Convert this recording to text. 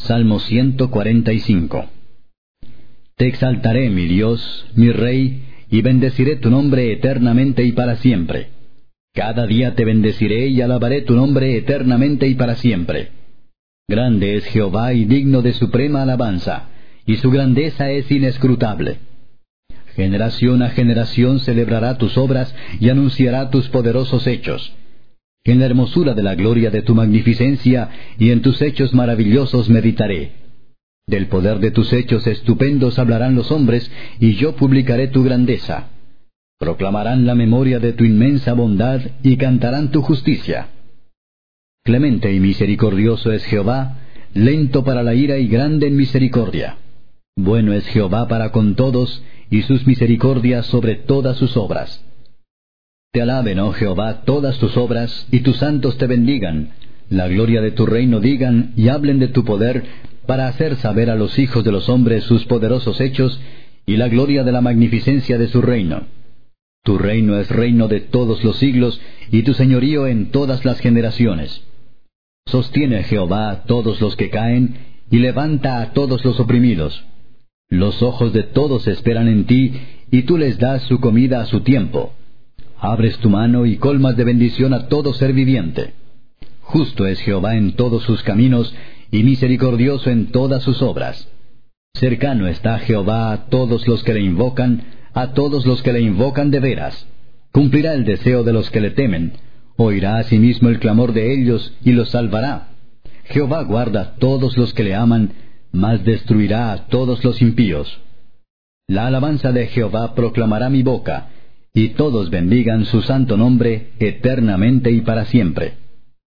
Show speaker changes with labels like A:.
A: Salmo 145. Te exaltaré, mi Dios, mi Rey, y bendeciré tu nombre eternamente y para siempre. Cada día te bendeciré y alabaré tu nombre eternamente y para siempre. Grande es Jehová y digno de suprema alabanza, y su grandeza es inescrutable. Generación a generación celebrará tus obras y anunciará tus poderosos hechos. En la hermosura de la gloria de tu magnificencia y en tus hechos maravillosos meditaré. Del poder de tus hechos estupendos hablarán los hombres, y yo publicaré tu grandeza. Proclamarán la memoria de tu inmensa bondad y cantarán tu justicia. Clemente y misericordioso es Jehová, lento para la ira y grande en misericordia. Bueno es Jehová para con todos, y sus misericordias sobre todas sus obras. Te alaben, oh Jehová, todas tus obras, y tus santos te bendigan. La gloria de tu reino digan, y hablen de tu poder, para hacer saber a los hijos de los hombres sus poderosos hechos, y la gloria de la magnificencia de su reino. Tu reino es reino de todos los siglos, y tu señorío en todas las generaciones. Sostiene Jehová a todos los que caen, y levanta a todos los oprimidos. Los ojos de todos esperan en ti, y tú les das su comida a su tiempo. Abres tu mano y colmas de bendición a todo ser viviente. Justo es Jehová en todos sus caminos, y misericordioso en todas sus obras. Cercano está Jehová a todos los que le invocan, a todos los que le invocan de veras. Cumplirá el deseo de los que le temen, oirá asimismo el clamor de ellos, y los salvará. Jehová guarda a todos los que le aman, mas destruirá a todos los impíos. La alabanza de Jehová proclamará mi boca, y todos bendigan su santo nombre eternamente y para siempre.